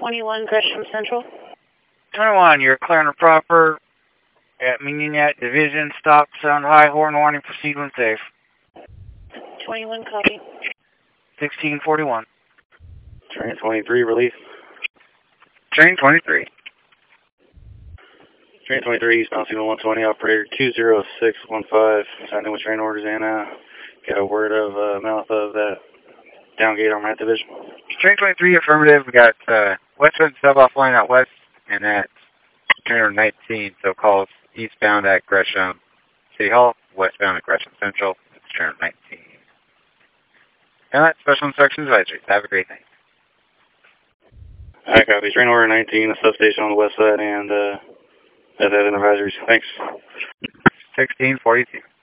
21 Gresham Central. 21, you're clearing the proper at Minionette Division. Stop, sound high, horn warning, proceed when safe. 21, copy. 1641. Train 23, release. Train 23. Train 23, Eastbound Signal 120, operator 20615. Signing with train orders and got a word of mouth of that downgate on that division. Train 23, affirmative. We got westbound sub offline out west, and that's train 19, so calls eastbound at Gresham City Hall, westbound at Gresham Central. It's train 19. And that's special instructions advisory. Have a great night. All right, copy. Train order 19, the substation on the west side, and that's advisories. Thanks. 1642.